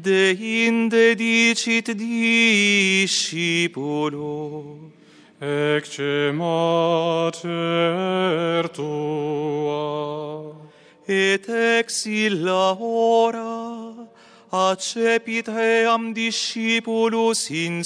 Deinde dicit discipulo, ecce mater tua, et ex illa hora accepit eam discipulus in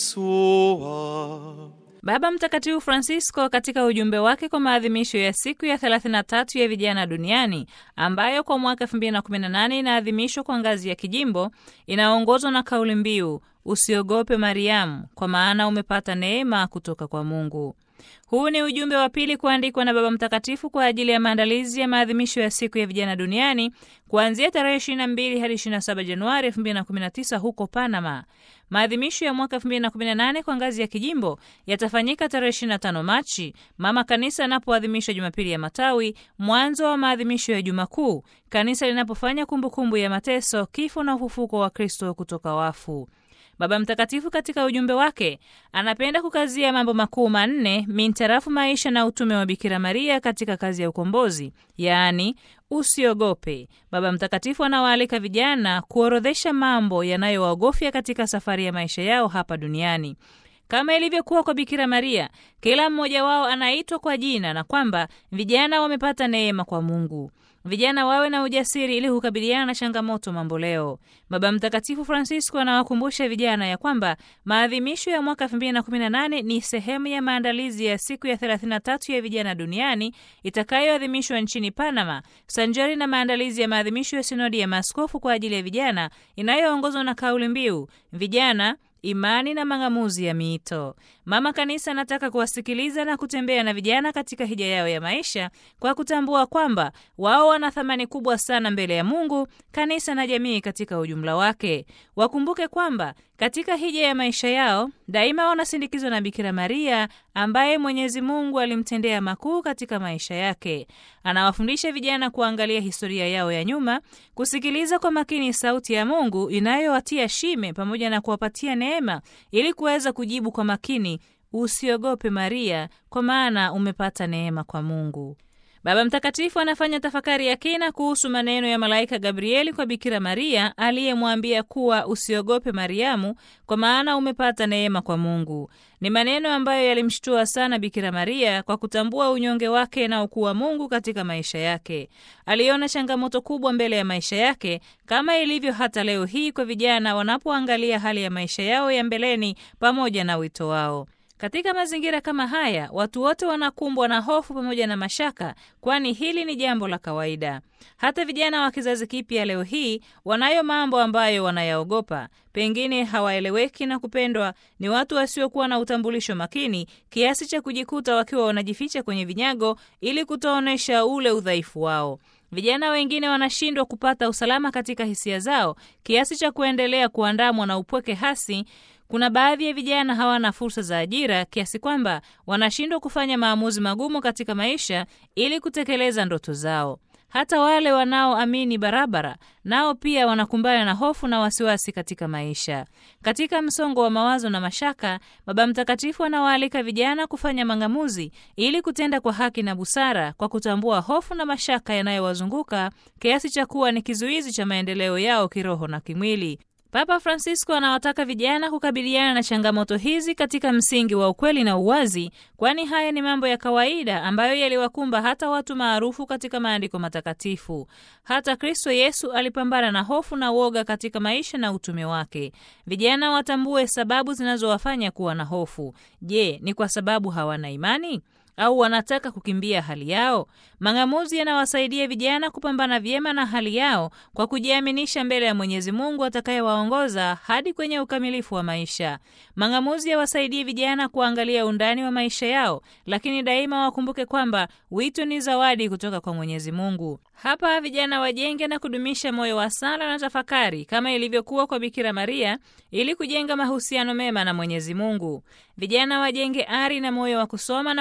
sua. Baba Mtakatifu Francisco katika ujumbe wake kwa maadhimisho ya siku ya 33 ya vijana duniani ambayo kwa mwaka 2018 inaadhimishwa kwa ngazi ya kijimbo, inaongozwa na kauli mbiu usiogope Mariamu, kwa maana umepata neema kutoka kwa Mungu. Huu ni ujumbe wa pili kuandikwa na Baba Mtakatifu kwa ajili ya maandalizi ya maadhimisho ya siku ya vijana duniani kuanzia tarehe 22 hadi 27 Januari 2019 huko Panama. Maadhimisho ya mwaka 2018 kwa ngazi ya kijimbo yatafanyika tarehe 25 Machi, Mama Kanisa anapoadhimisha Jumapili ya Matawi, mwanzo wa maadhimisho ya Juma Kuu, kanisa linapofanya kumbukumbu ya mateso, kifo na ufufuko wa Kristo kutoka wafu. Baba Mtakatifu katika ujumbe wake anapenda kukazia mambo makuu manne mintarafu maisha na utume wa Bikira Maria katika kazi ya ukombozi, yaani usiogope. Baba Mtakatifu anawaalika vijana kuorodhesha mambo yanayowaogofya katika safari ya maisha yao hapa duniani. Kama ilivyokuwa kwa Bikira Maria, kila mmoja wao anaitwa kwa jina na kwamba vijana wamepata neema kwa Mungu. Vijana wawe na ujasiri ili kukabiliana na changamoto mamboleo. Baba Mtakatifu Francisco anawakumbusha vijana ya kwamba maadhimisho ya mwaka 2018 ni sehemu ya maandalizi ya siku ya 33 ya vijana duniani itakayoadhimishwa nchini Panama, sanjari na maandalizi ya maadhimisho ya sinodi ya maaskofu kwa ajili ya vijana inayoongozwa na kauli mbiu vijana, imani na mang'amuzi ya miito. Mama Kanisa anataka kuwasikiliza na kutembea na vijana katika hija yao ya maisha kwa kutambua kwamba wao wana thamani kubwa sana mbele ya Mungu, kanisa na jamii katika ujumla wake. Wakumbuke kwamba katika hija ya maisha yao daima wanasindikizwa na Bikira Maria ambaye Mwenyezi Mungu alimtendea makuu katika maisha yake. Anawafundisha vijana kuangalia historia yao ya nyuma, kusikiliza kwa makini sauti ya Mungu inayowatia shime pamoja na kuwapatia neema ili kuweza kujibu kwa makini, usiogope Maria, kwa maana umepata neema kwa Mungu. Baba Mtakatifu anafanya tafakari ya kina kuhusu maneno ya malaika Gabrieli kwa Bikira Maria aliyemwambia kuwa usiogope Mariamu, kwa maana umepata neema kwa Mungu. Ni maneno ambayo yalimshtua sana Bikira Maria kwa kutambua unyonge wake na ukuu wa Mungu katika maisha yake. Aliona changamoto kubwa mbele ya maisha yake, kama ilivyo hata leo hii kwa vijana wanapoangalia hali ya maisha yao ya mbeleni pamoja na wito wao. Katika mazingira kama haya, watu wote wanakumbwa na hofu pamoja na mashaka, kwani hili ni jambo la kawaida. Hata vijana wa kizazi kipya leo hii wanayo mambo ambayo wanayaogopa. Pengine hawaeleweki na kupendwa, ni watu wasiokuwa na utambulisho makini kiasi cha kujikuta wakiwa wanajificha kwenye vinyago ili kutoonesha ule udhaifu wao. Vijana wengine wanashindwa kupata usalama katika hisia zao kiasi cha kuendelea kuandamwa na upweke hasi. Kuna baadhi ya vijana hawana fursa za ajira kiasi kwamba wanashindwa kufanya maamuzi magumu katika maisha ili kutekeleza ndoto zao. Hata wale wanaoamini barabara nao pia wanakumbana na hofu na wasiwasi katika maisha. Katika msongo wa mawazo na mashaka, Baba Mtakatifu anawaalika vijana kufanya mang'amuzi ili kutenda kwa haki na busara, kwa kutambua hofu na mashaka yanayowazunguka kiasi cha kuwa ni kizuizi cha maendeleo yao kiroho na kimwili. Papa Francisco anawataka vijana kukabiliana na changamoto hizi katika msingi wa ukweli na uwazi, kwani haya ni mambo ya kawaida ambayo yaliwakumba hata watu maarufu katika maandiko matakatifu. Hata Kristo Yesu alipambana na hofu na woga katika maisha na utume wake. Vijana watambue sababu zinazowafanya kuwa na hofu. Je, ni kwa sababu hawana imani? Au wanataka kukimbia hali yao? Mang'amuzi yanawasaidia vijana kupambana vyema na hali yao kwa kujiaminisha mbele ya Mwenyezi Mungu atakayewaongoza hadi kwenye ukamilifu wa maisha. Mang'amuzi yawasaidie vijana kuangalia undani wa maisha yao, lakini daima wakumbuke kwamba wito ni zawadi kutoka kwa Mwenyezi Mungu. Hapa vijana wajenge na kudumisha moyo wa sala na tafakari kama ilivyokuwa kwa Bikira Maria ili kujenga mahusiano mema na Mwenyezi Mungu. Vijana wajenge ari na moyo wa kusoma na kutafakari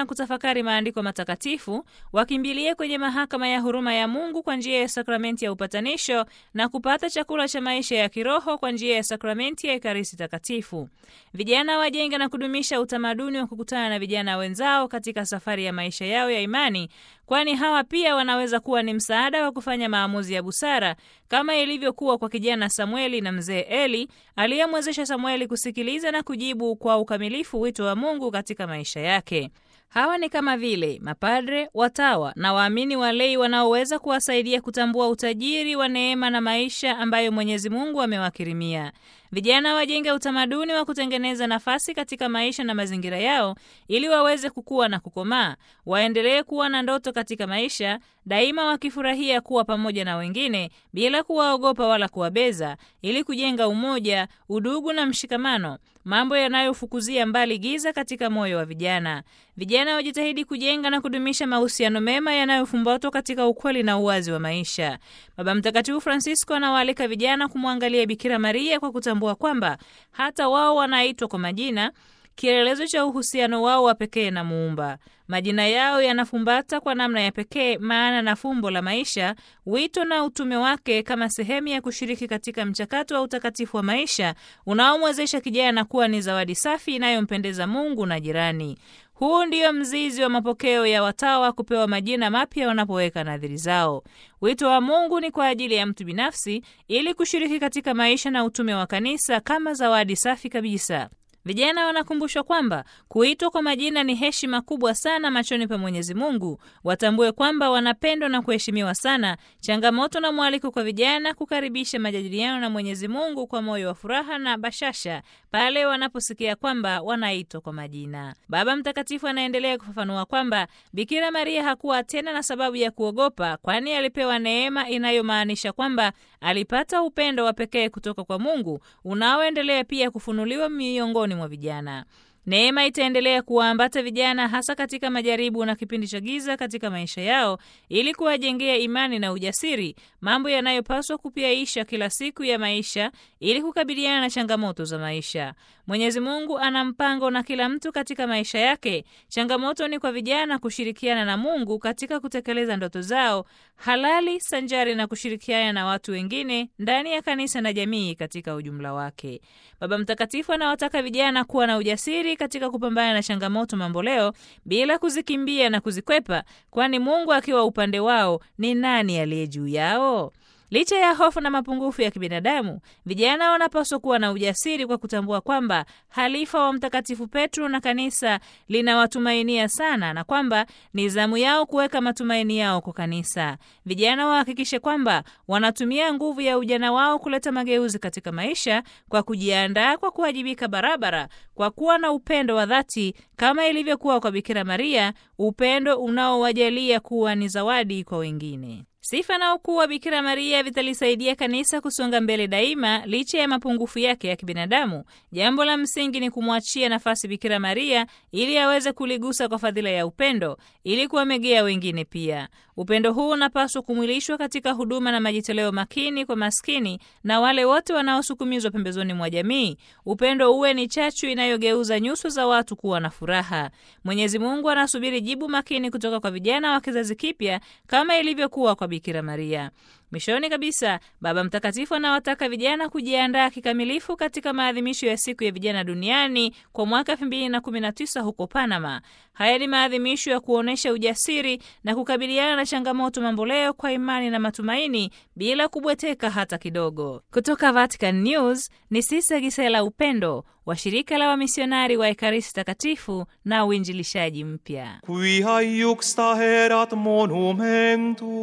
kutafakari maandiko matakatifu, wakimbilie kwenye mahakama ya huruma ya Mungu kwa njia ya sakramenti ya upatanisho na kupata chakula cha maisha ya kiroho kwa njia ya sakramenti ya Ekaristi Takatifu. Vijana wajenge na kudumisha utamaduni wa kukutana na vijana wenzao katika safari ya maisha yao ya imani, kwani hawa pia wanaweza kuwa ni msaada wa kufanya maamuzi ya busara, kama ilivyokuwa kwa kijana Samueli na mzee Eli aliyemwezesha Samueli kusikiliza na kujibu kwa ukamilifu wito wa Mungu katika maisha yake. Hawa ni kama vile mapadre, watawa na waamini walei wanaoweza kuwasaidia kutambua utajiri wa neema na maisha ambayo Mwenyezi Mungu amewakirimia. Vijana wajenge utamaduni wa kutengeneza nafasi katika maisha na mazingira yao ili waweze kukua na kukomaa, waendelee kuwa na ndoto katika maisha, daima wakifurahia kuwa pamoja na wengine bila kuwaogopa wala kuwabeza, ili kujenga umoja, udugu na mshikamano, mambo yanayofukuzia mbali giza katika moyo wa vijana. Vijana wajitahidi kujenga na kudumisha mahusiano mema yanayofumbatwa katika ukweli na uwazi wa maisha. Baba Mtakatifu Francisco anawaalika vijana kumwangalia Bikira Maria kwa kutambua kwamba hata wao wanaitwa kwa majina, kielelezo cha uhusiano wao wa pekee na Muumba. Majina yao yanafumbata kwa namna ya pekee maana na fumbo la maisha, wito na utume wake kama sehemu ya kushiriki katika mchakato wa utakatifu wa maisha unaomwezesha kijana kuwa ni zawadi safi inayompendeza Mungu na jirani. Huu ndio mzizi wa mapokeo ya watawa kupewa majina mapya wanapoweka nadhiri zao. Wito wa Mungu ni kwa ajili ya mtu binafsi ili kushiriki katika maisha na utume wa kanisa kama zawadi safi kabisa. Vijana wanakumbushwa kwamba kuitwa kwa majina ni heshima kubwa sana machoni pa Mwenyezi Mungu. Watambue kwamba wanapendwa na kuheshimiwa sana. Changamoto na mwaliko kwa vijana kukaribisha majadiliano na Mwenyezi Mungu kwa moyo wa furaha na bashasha pale wanaposikia kwamba wanaitwa kwa majina. Baba Mtakatifu anaendelea kufafanua kwamba Bikira Maria hakuwa tena na sababu ya kuogopa, kwani alipewa neema inayomaanisha kwamba alipata upendo wa pekee kutoka kwa Mungu unaoendelea pia kufunuliwa miongoni mwa vijana. Neema itaendelea kuwaambata vijana hasa katika majaribu na kipindi cha giza katika maisha yao ili kuwajengea imani na ujasiri, mambo yanayopaswa kupiaisha kila siku ya maisha ili kukabiliana na changamoto za maisha. Mwenyezi Mungu ana mpango na kila mtu katika maisha yake. Changamoto ni kwa vijana kushirikiana na Mungu katika kutekeleza ndoto zao halali sanjari na kushirikiana na watu wengine ndani ya kanisa na jamii katika ujumla wake. Baba Mtakatifu anawataka vijana kuwa na ujasiri katika kupambana na changamoto mamboleo bila kuzikimbia na kuzikwepa, kwani Mungu akiwa upande wao ni nani aliye juu yao? Licha ya hofu na mapungufu ya kibinadamu, vijana wanapaswa kuwa na ujasiri kwa kutambua kwamba halifa wa Mtakatifu Petro na kanisa linawatumainia sana na kwamba ni zamu yao kuweka matumaini yao kwa kanisa. Vijana wahakikishe kwamba wanatumia nguvu ya ujana wao kuleta mageuzi katika maisha kwa kujiandaa kwa kuwajibika barabara, kwa kuwa na upendo wa dhati kama ilivyokuwa kwa Bikira Maria, upendo unaowajalia kuwa ni zawadi kwa wengine. Sifa na ukuu wa Bikira Maria vitalisaidia kanisa kusonga mbele daima licha ya mapungufu yake ya kibinadamu. Jambo la msingi ni kumwachia nafasi Bikira Maria ili aweze kuligusa kwa fadhila ya upendo ili kuwamegea wengine pia. Upendo huu unapaswa kumwilishwa katika huduma na majitoleo makini kwa maskini na wale wote wanaosukumizwa pembezoni mwa jamii. Upendo uwe ni chachu inayogeuza nyuso za watu kuwa na furaha. Mwenyezi Mungu anasubiri jibu makini kutoka kwa vijana wa kizazi kipya kama ilivyokuwa kwa Bikira Maria. Mwishoni kabisa, Baba Mtakatifu anawataka vijana kujiandaa kikamilifu katika maadhimisho ya siku ya vijana duniani kwa mwaka 2019 huko Panama. Haya ni maadhimisho ya kuonesha ujasiri na kukabiliana na changamoto mamboleo kwa imani na matumaini bila kubweteka hata kidogo. Kutoka Vatican News ni Sista Gisela Upendo wa shirika la wamisionari wa Ekaristi Takatifu na uinjilishaji mpya. Quia iuxta erat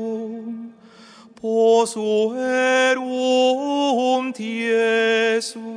monumentum posuerunt Iesu